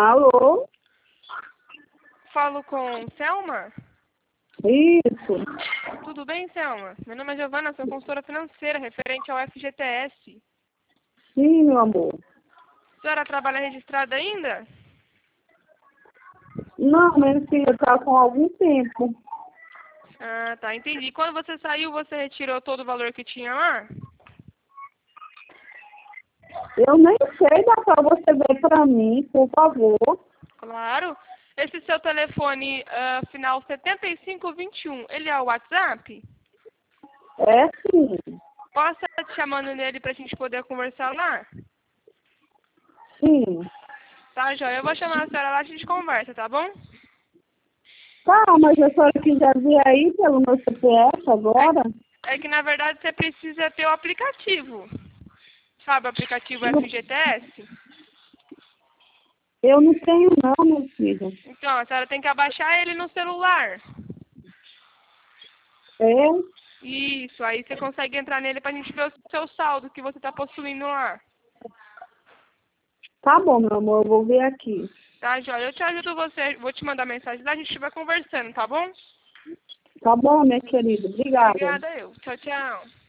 Alô? Falo com Selma? Isso. Tudo bem, Selma? Meu nome é Giovana, sou consultora financeira referente ao FGTS. Sim, meu amor. A senhora trabalha registrada ainda? Não, minha filha, tá com algum tempo. Ah, tá, entendi. Quando você saiu, você retirou todo o valor que tinha lá? Eu nem sei, dá pra você ver pra mim, por favor. Claro. Esse seu telefone final 7521, ele é o WhatsApp? É sim. Posso estar te chamando nele pra gente poder conversar lá? Sim. Tá, Joia? Eu vou chamar a senhora lá e a gente conversa, tá bom? Tá, mas a senhora quiser vir aí pelo meu CPF agora? É que, na verdade, você precisa ter o aplicativo. Sabe o aplicativo Não- FGTS? Eu não tenho não, minha filha. Então, a senhora tem que abaixar ele no celular. É? Isso, aí você consegue entrar nele pra gente ver o seu saldo que você tá possuindo lá. Tá bom, meu amor, eu vou ver aqui. Tá, Joia? Eu te ajudo você, vou te mandar mensagem lá, a gente vai conversando, tá bom? Tá bom, minha querida? Obrigada. Obrigada, eu. Tchau, tchau.